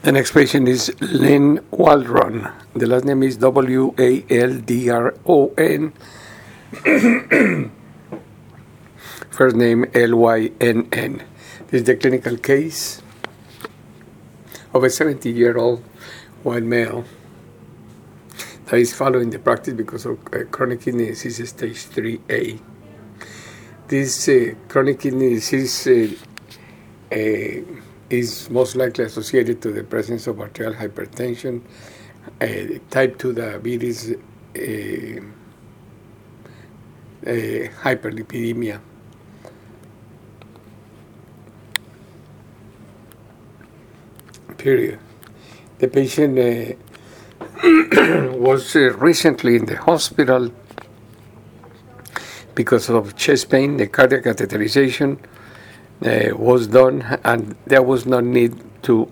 The next patient is Lynn Waldron. The last name is Waldron. First name Lynn. This is the clinical case of a 70-year-old white male that is following the practice because of chronic kidney disease stage 3A. This chronic kidney disease is most likely associated to the presence of arterial hypertension, type 2 diabetes, hyperlipidemia. Period. The patient was recently in the hospital because of chest pain. The cardiac catheterization was done, and there was no need to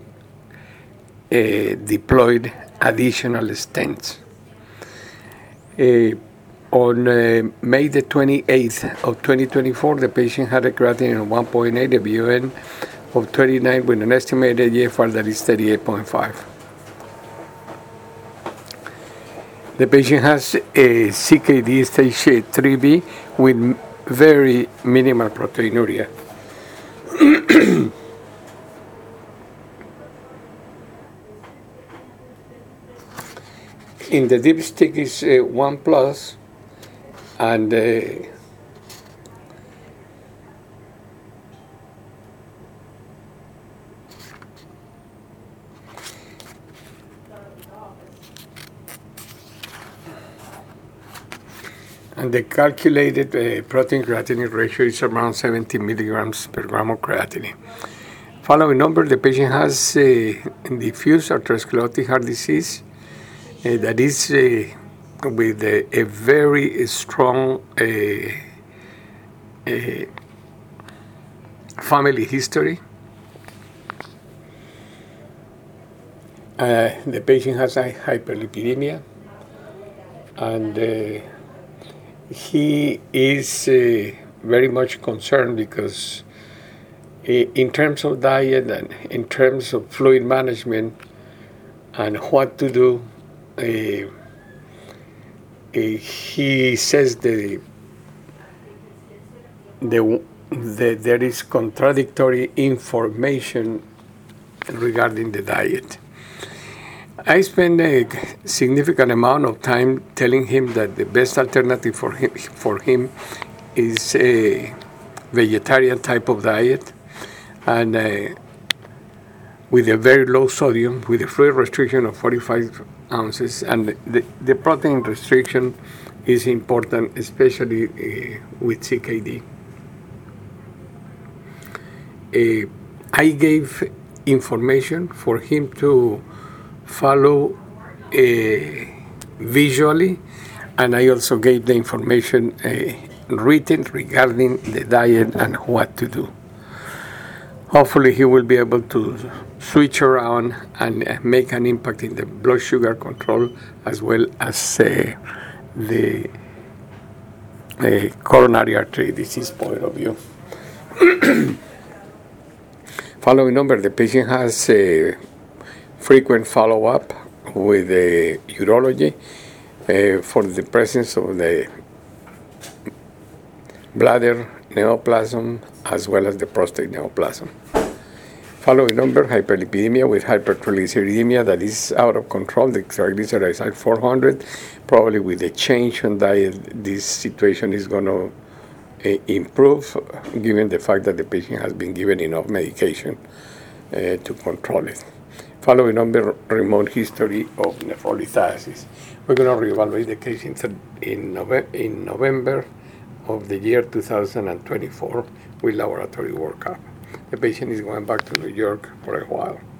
deploy additional stents. On May the 28th of 2024, the patient had a creatinine of 1.8, a BUN of 29 with an estimated GFR that is 38.5. The patient has a CKD stage 3B with very minimal proteinuria. In the dipstick is 1 plus, and the calculated protein-creatinine ratio is around 70 milligrams per gram of creatinine. Following number, the patient has diffuse atherosclerotic heart disease that is with a very strong family history. The patient has a hyperlipidemia, and he is very much concerned because in terms of diet and in terms of fluid management and what to do, he says that there is contradictory information regarding the diet. I spend a significant amount of time telling him that the best alternative for him is a vegetarian type of diet, and with a very low sodium, with a fluid restriction of 45 ounces, and the protein restriction is important, especially with CKD. I gave information for him to follow visually, and I also gave the information written regarding the diet and what to do. Hopefully he will be able to switch around and make an impact in the blood sugar control as well as the coronary artery disease point of view. Following number, the patient has frequent follow-up with the urology for the presence of the bladder neoplasm as well as the prostate neoplasm. Following number, hyperlipidemia with hypertriglyceridemia that is out of control. The triglycerides are 400. Probably with the change in diet, this situation is going to improve, given the fact that the patient has been given enough medication to control it. Following number, remote history of nephrolithiasis. We're going to reevaluate the case in November of the year 2024 with laboratory workup. The patient is going back to New York for a while.